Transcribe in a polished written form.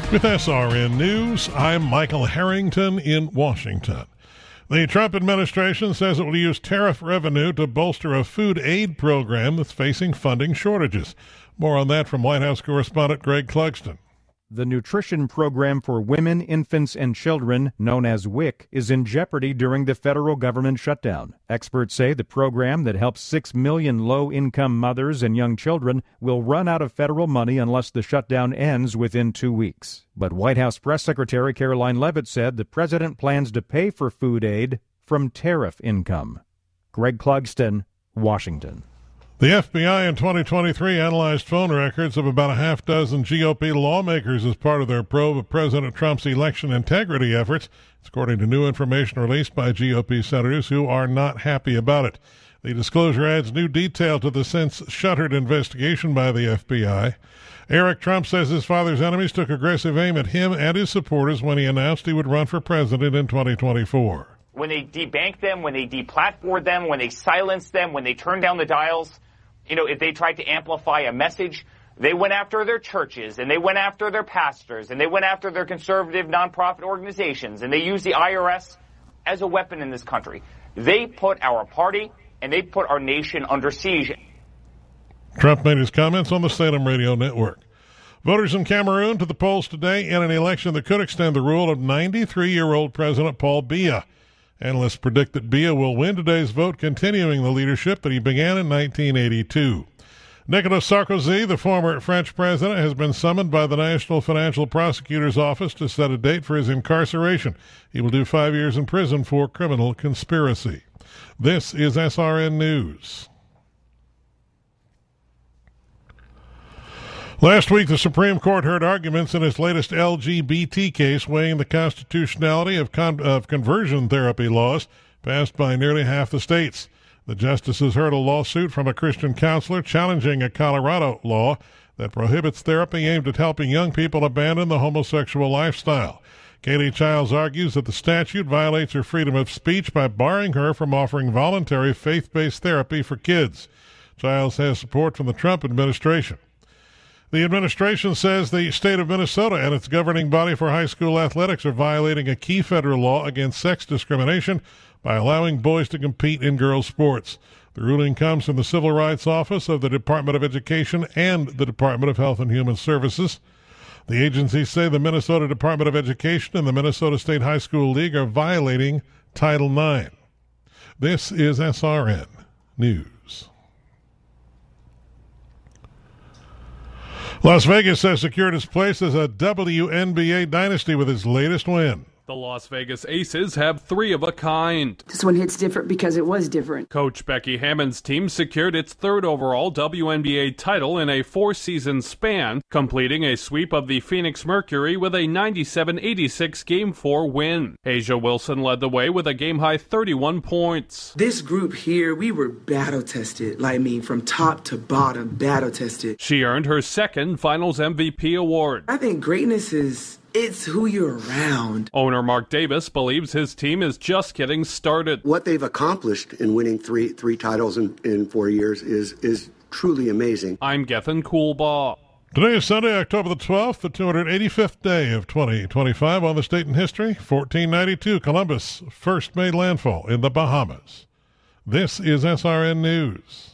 With SRN News, I'm Michael Harrington in Washington. The Trump administration says it will use tariff revenue to bolster a food aid program that's facing funding shortages. More on that from White House correspondent Greg Clugston. The nutrition program for women, infants, and children, known as WIC, is in jeopardy during the federal government shutdown. Experts say the program that helps 6 million low-income mothers and young children will run out of federal money unless the shutdown ends within 2 weeks. But White House Press Secretary Caroline Leavitt said the president plans to pay for food aid from tariff income. Greg Clugston, Washington. The FBI in 2023 analyzed phone records of about a half dozen GOP lawmakers as part of their probe of President Trump's election integrity efforts. It's according to new information released by GOP senators who are not happy about it. The disclosure adds new detail to the since shuttered investigation by the FBI. Eric Trump says his father's enemies took aggressive aim at him and his supporters when he announced he would run for president in 2024. When they debanked them, when they deplatformed them, when they silenced them, when they turned down the dials, if they tried to amplify a message, they went after their churches, and they went after their pastors, and they went after their conservative nonprofit organizations, and they used the IRS as a weapon in this country. They put our party and they put our nation under siege. Trump made his comments on the Salem Radio Network. Voters in Cameroon to the polls today in an election that could extend the rule of 93-year-old President Paul Biya. Analysts predict that Biya will win today's vote, continuing the leadership that he began in 1982. Nicolas Sarkozy, the former French president, has been summoned by the National Financial Prosecutor's Office to set a date for his incarceration. He will do 5 years in prison for criminal conspiracy. This is SRN News. Last week, the Supreme Court heard arguments in its latest LGBT case weighing the constitutionality of conversion therapy laws passed by nearly half the states. The justices heard a lawsuit from a Christian counselor challenging a Colorado law that prohibits therapy aimed at helping young people abandon the homosexual lifestyle. Kaylee Childs argues that the statute violates her freedom of speech by barring her from offering voluntary faith-based therapy for kids. Childs has support from the Trump administration. The administration says the state of Minnesota and its governing body for high school athletics are violating a key federal law against sex discrimination by allowing boys to compete in girls' sports. The ruling comes from the Civil Rights Office of the Department of Education and the Department of Health and Human Services. The agencies say the Minnesota Department of Education and the Minnesota State High School League are violating Title IX. This is SRN News. Las Vegas has secured its place as a WNBA dynasty with its latest win. The Las Vegas Aces have three of a kind. This one hits different because it was different. Coach Becky Hammon's team secured its third overall WNBA title in a 4-season span, completing a sweep of the Phoenix Mercury with a 97-86 Game 4 win. Asia Wilson led the way with a game-high 31 points. This group here, we were battle-tested. From top to bottom, battle-tested. She earned her second Finals MVP award. I think greatness it's who you're around. Owner Mark Davis believes his team is just getting started. What they've accomplished in winning three titles in 4 years is truly amazing. I'm Gethin Coolbaugh. Today is Sunday, October the 12th, the 285th day of 2025 on this date in history. 1492, Columbus first made landfall in the Bahamas. This is SRN News.